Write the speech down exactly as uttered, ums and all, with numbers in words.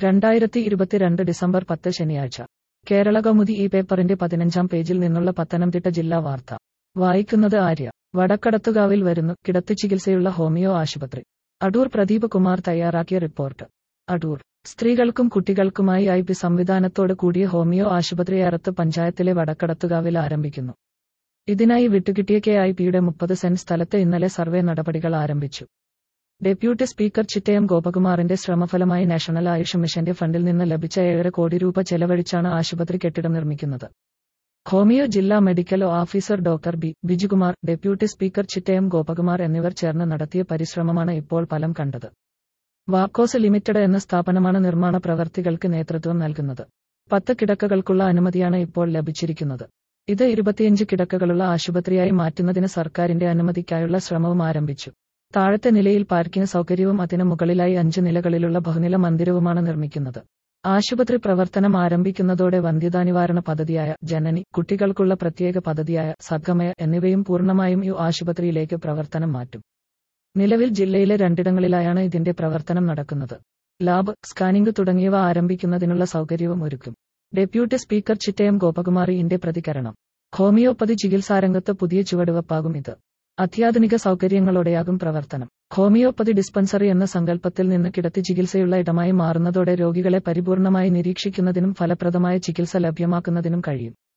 രണ്ടായിരത്തി ഇരുപത്തിരണ്ട് ഡിസംബർ പത്ത് ശനിയാഴ്ച കേരളകൗമുദി ഈ പേപ്പറിന്റെ പതിനഞ്ചാം പേജിൽ നിന്നുള്ള പത്തനംതിട്ട ജില്ലാ വാർത്ത വായിക്കുന്നത് ആര്യ. വടക്കടത്തുകാവിൽ വരുന്നു കിടത്തിച്ചികിത്സയുള്ള ഹോമിയോ ആശുപത്രി. അടൂർ പ്രദീപ് കുമാർ തയ്യാറാക്കിയ റിപ്പോർട്ട്. അടൂർ. സ്ത്രീകൾക്കും കുട്ടികൾക്കുമായി ഐ പി സംവിധാനത്തോട് കൂടിയ ഹോമിയോ ആശുപത്രി അറത്ത് പഞ്ചായത്തിലെ വടക്കടത്തുകാവിൽ ആരംഭിക്കുന്നു. ഇതിനായി വിട്ടുകിട്ടിയ കെ ഐ പിയുടെ മുപ്പത് സെന്റ് സ്ഥലത്ത് ഇന്നലെ സർവേ നടപടികൾ ആരംഭിച്ചു. ഡെപ്യൂട്ടി സ്പീക്കർ ചിറ്റയം ഗോപകുമാറിന്റെ ശ്രമഫലമായി നാഷണൽ ആയുഷ് മിഷന്റെ ഫണ്ടിൽ നിന്ന് ലഭിച്ച ഏഴര കോടി രൂപ ചെലവഴിച്ചാണ് ആശുപത്രി കെട്ടിടം നിർമ്മിക്കുന്നത്. ഹോമിയോ ജില്ലാ medical officer doctor B Bijukumar, deputy speaker Chittayam Gopakumar എന്നിവർ ചേർന്ന് നടത്തിയ പരിശ്രമമാണ് ഇപ്പോൾ ഫലം കണ്ടത്. വാക്കോസ് ലിമിറ്റഡ് എന്ന സ്ഥാപനമാണ് നിർമ്മാണ പ്രവർത്തികൾക്ക് നേതൃത്വം നൽകുന്നത്. പത്ത് കിടക്കകൾക്കുള്ള അനുമതിയാണ് ഇപ്പോൾ ലഭിച്ചിരിക്കുന്നത്. ഇത് ഇരുപത്തിയഞ്ച് കിടക്കകളുള്ള ആശുപത്രിയായി മാറ്റുന്നതിന് സർക്കാരിന്റെ അനുമതിക്കായുള്ള ശ്രമവും ആരംഭിച്ചു. താഴത്തെ നിലയിൽ പാർക്കിംഗ് സൗകര്യവും അതിനു മുകളിലായി അഞ്ച് നിലകളിലുള്ള ബഹുനില മന്ദിരവുമാണ് നിർമ്മിക്കുന്നത്. ആശുപത്രി പ്രവർത്തനം ആരംഭിക്കുന്നതോടെ വന്ധ്യതാനിവാരണ പദ്ധതിയായ ജനനി, കുട്ടികൾക്കുള്ള പ്രത്യേക പദ്ധതിയായ സദ്ഗമയ എന്നിവയും പൂർണ്ണമായും ഈ ആശുപത്രിയിലേക്ക് പ്രവർത്തനം മാറ്റും. നിലവിൽ ജില്ലയിലെ രണ്ടിടങ്ങളിലായാണ് ഇതിന്റെ പ്രവർത്തനം നടക്കുന്നത്. ലാബ്, സ്കാനിംഗ് തുടങ്ങിയവ ആരംഭിക്കുന്നതിനുള്ള സൗകര്യവും ഒരുക്കും. ഡെപ്യൂട്ടി സ്പീക്കർ ചിറ്റയം ഗോപകുമാറിന്റെ പ്രതികരണം. ഹോമിയോപ്പതി ചികിത്സാരംഗത്ത് പുതിയ ചുവടുവെപ്പാകും ഇത്. അത്യാധുനിക സൗകര്യങ്ങളോടെയാകും പ്രവർത്തനം. ഹോമിയോപ്പതി ഡിസ്പെൻസറി എന്ന സങ്കല്പത്തിൽ നിന്ന് കിടത്തി ചികിത്സയുള്ള ഇടമായി മാറുന്നതോടെ രോഗികളെ പരിപൂർണമായി നിരീക്ഷിക്കുന്നതിനും ഫലപ്രദമായ ചികിത്സ ലഭ്യമാക്കുന്നതിനും കഴിയും.